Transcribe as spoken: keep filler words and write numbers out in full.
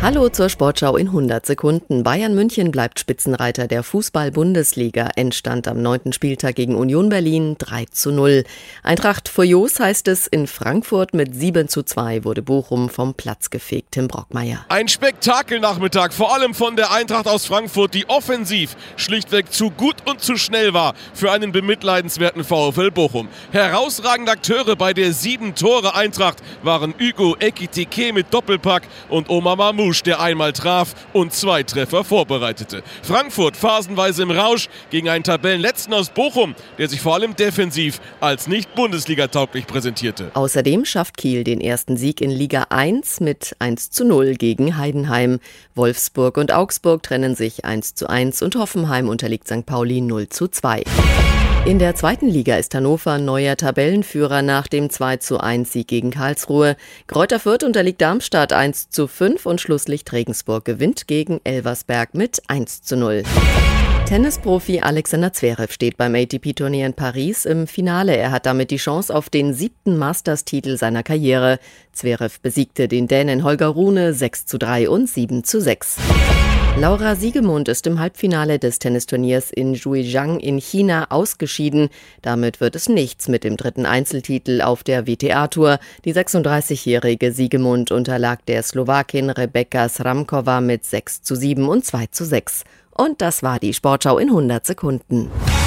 Hallo zur Sportschau in hundert Sekunden. Bayern München bleibt Spitzenreiter der Fußball-Bundesliga. Endstand am neunten Spieltag gegen Union Berlin drei zu null. Eintracht Furios heißt es, in Frankfurt mit sieben zu zwei wurde Bochum vom Platz gefegt. Tim Brockmeier. Ein Spektakelnachmittag, vor allem von der Eintracht aus Frankfurt, die offensiv schlichtweg zu gut und zu schnell war für einen bemitleidenswerten VfL Bochum. Herausragende Akteure bei der sieben Tore Eintracht waren Hugo Ekitike mit Doppelpack und Omar Mamouche, der einmal traf und zwei Treffer vorbereitete. Frankfurt phasenweise im Rausch gegen einen Tabellenletzten aus Bochum, der sich vor allem defensiv als nicht Bundesliga-tauglich präsentierte. Außerdem schafft Kiel den ersten Sieg in Liga eins mit eins zu null gegen Heidenheim. Wolfsburg und Augsburg trennen sich eins zu eins und Hoffenheim unterliegt Sankt Pauli null zu zwei. In der zweiten Liga ist Hannover neuer Tabellenführer nach dem zwei zu eins Sieg gegen Karlsruhe. Greuther Fürth unterliegt Darmstadt eins zu fünf und Schlusslicht Regensburg gewinnt gegen Elversberg mit eins zu null. Tennisprofi Alexander Zverev steht beim A T P-Turnier in Paris im Finale. Er hat damit die Chance auf den siebten Masters-Titel seiner Karriere. Zverev besiegte den Dänen Holger Rune sechs zu drei und sieben zu sechs. Laura Siegemund ist im Halbfinale des Tennisturniers in Zhujiang in China ausgeschieden. Damit wird es nichts mit dem dritten Einzeltitel auf der W T A-Tour. Die sechsunddreißigjährige Siegemund unterlag der Slowakin Rebeka Sramkova mit sechs zu sieben und zwei zu sechs. Und das war die Sportschau in hundert Sekunden.